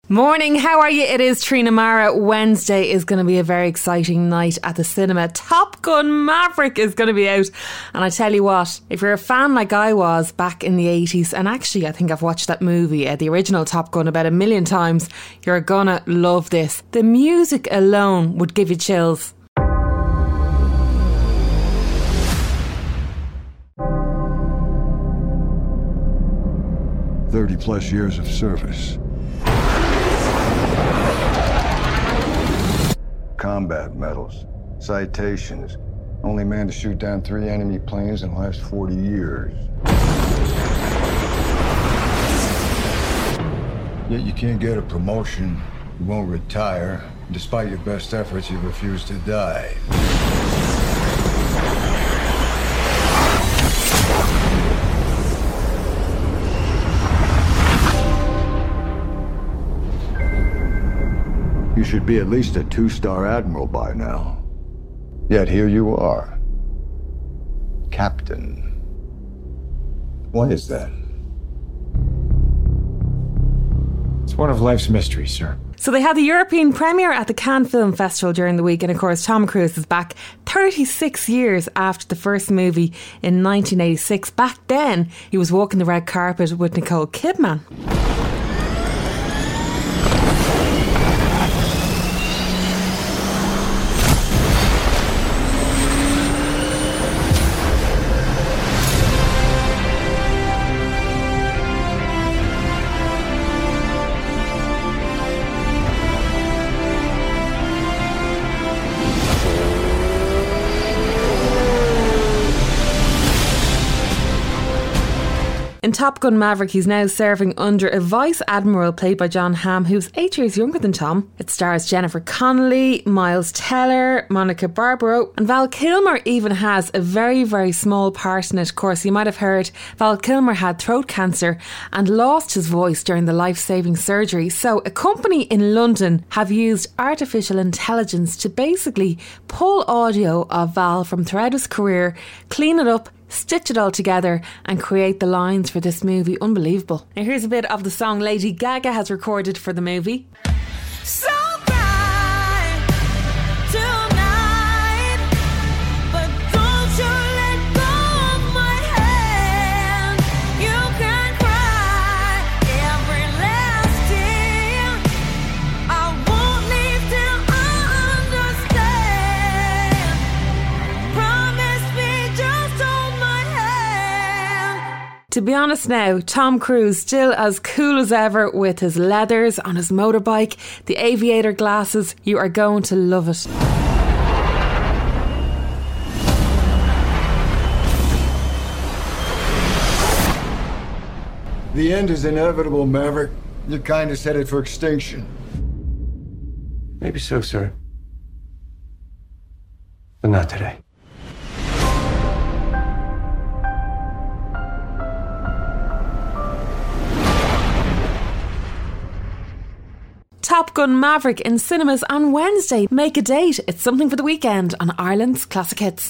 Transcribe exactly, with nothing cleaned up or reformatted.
Morning, how are you? It is Trina Mara. Wednesday is going to be a very exciting night at the cinema. Top Gun Maverick is going to be out. And I tell you what, if you're a fan like I was back in the eighties, and actually I think I've watched that movie, uh, the original Top Gun, about a million times, you're gonna love this. The music alone would give you chills. thirty plus years of service. Combat medals, citations. Only man to shoot down three enemy planes in the last forty years. Yet you can't get a promotion, you won't retire. Despite your best efforts, you refuse to die. You should be at least a two-star admiral by now. Yet here you are. Captain. Why is that? It's one of life's mysteries, sir. So they had the European premiere at the Cannes Film Festival during the week, and of course Tom Cruise is back thirty-six years after the first movie in nineteen eighty-six. Back then he was walking the red carpet with Nicole Kidman. In Top Gun Maverick, he's now serving under a Vice Admiral played by Jon Hamm, who's eight years younger than Tom. It stars Jennifer Connelly, Miles Teller, Monica Barbaro, and Val Kilmer even has a very, very small part in it. Of course, you might have heard Val Kilmer had throat cancer and lost his voice during the life-saving surgery. So a company in London have used artificial intelligence to basically pull audio of Val from throughout his career, clean it up, stitch it all together and create the lines for this movie. Unbelievable. Now here's a bit of the song Lady Gaga has recorded for the movie. So bright tonight, but don't you let go of my hand. You can cry every last tear. I won't leave till I understand. Promise me just hold my hand. To be honest now, Tom Cruise still as cool as ever with his leathers on his motorbike, the aviator glasses. You are going to love it. The end is inevitable, Maverick. Your kind is headed for extinction. Maybe so, sir. But not today. Top Gun Maverick in cinemas on Wednesday. Make a date. It's something for the weekend on Ireland's Classic Hits.